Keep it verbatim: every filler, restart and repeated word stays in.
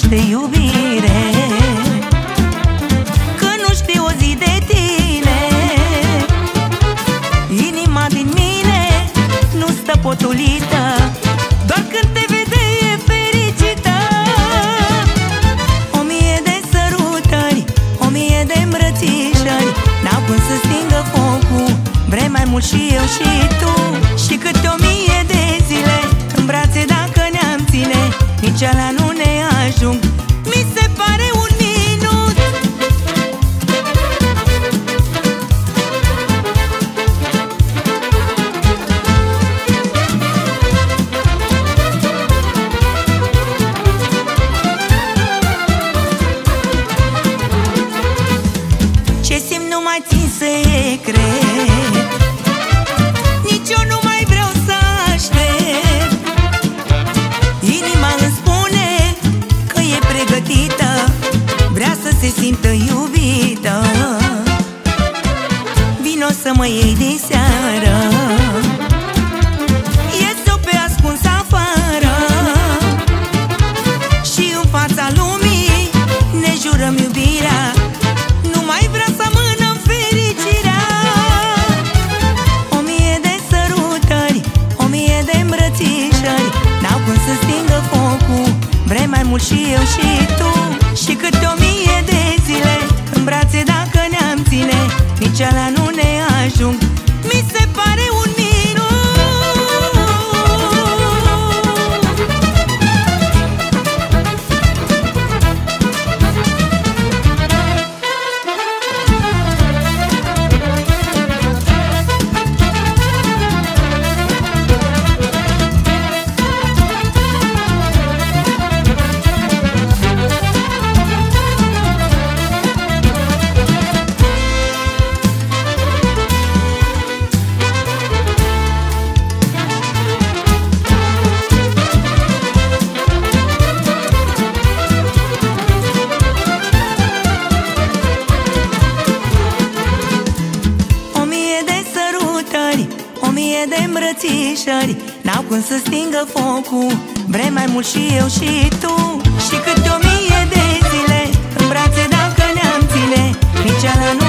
de iubire, că nu știu o zi de tine. Inima din mine nu stă potulită, doar când te vede e fericită. O mie de sărutări, o mie de îmbrățișări n-au cum să stingă focul, vrei mai mult și eu și tu. Și câte o mie de zile în brațe dacă ne-am ține, nici alea nu ne ajung, mi se pare un minut. Ce simt nu mai țin secret, nici eu nu mai vreau să aștept. Inima îmi spune că e pregătită, vrea să se simtă iubită. Vino să mă iei din seară, ies-o pe ascuns afară, și în fața lumii ne jurăm iubirea, nu mai vrea să amânăm fericirea. O mie de sărutări, o mie de îmbrățișări n-au cum să stingă focul, vrei mai mult și eu și tu. Și câte o mie de zile în brațe dacă ne-am ține, nici alea nu ne ajung, mi se pare un minut. O mie de îmbrățișări n-au cum să stingă focul, vrei mai mult și eu și tu. Și câte o mie de zile în brațe dacă ne-am ține, nici alea nu